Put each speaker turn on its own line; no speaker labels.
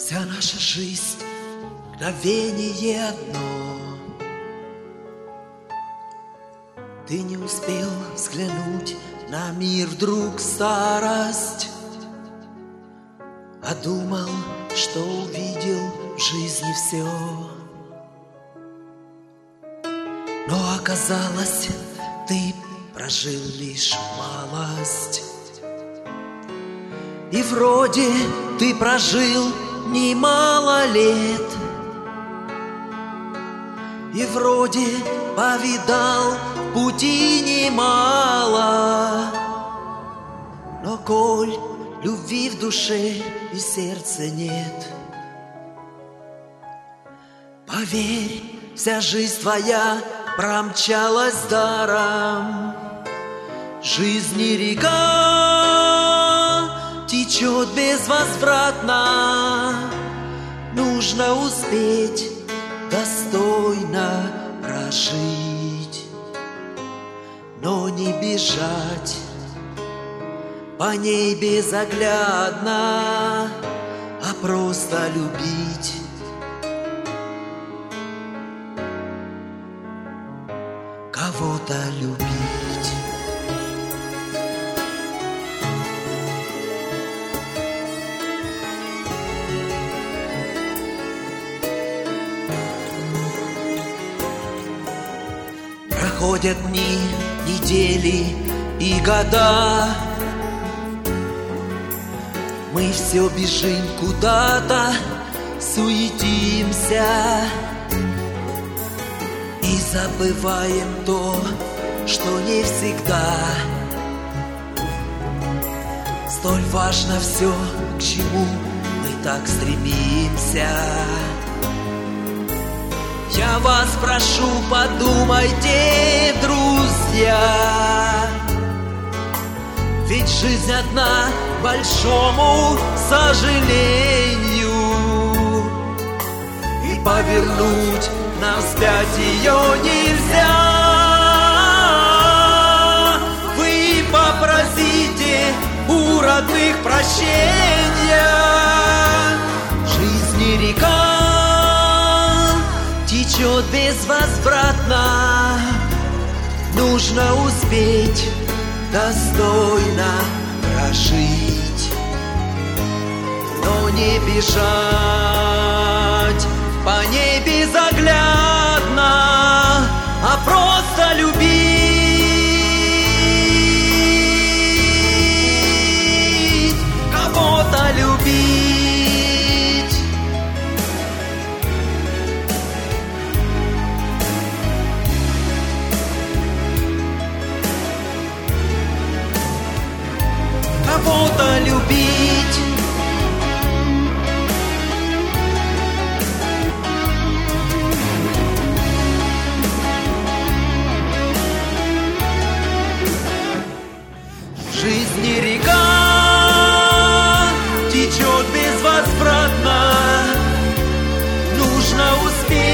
Вся наша жизнь — мгновение одно. Ты не успел взглянуть на мир, вдруг старость, а думал, что увидел в жизни все. Но оказалось, ты прожил лишь малость. И вроде ты прожил немало лет, и вроде повидал пути немало. Но коль любви в душе и сердце нет, поверь, вся жизнь твоя промчалась даром. Жизни река течет безвозвратно, нужно успеть достойно прожить, но не бежать по ней безоглядно, а просто любить. Кого-то любить. Проходят дни, недели и года, мы все бежим куда-то, суетимся и забываем то, что не всегда столь важно все, к чему мы так стремимся. Я вас прошу, подумайте, друзья, ведь жизнь одна, к большому сожалению, и повернуть нам вспять ее нельзя. Вы попросите у родных прощения. Жизнь река течет безвозвратно, нужно успеть достойно прожить, но не бежать по ней безоглядно, а просто любить, кого-то любить. Кого-то любить. Жизни река течет безвозвратно, нужно успеть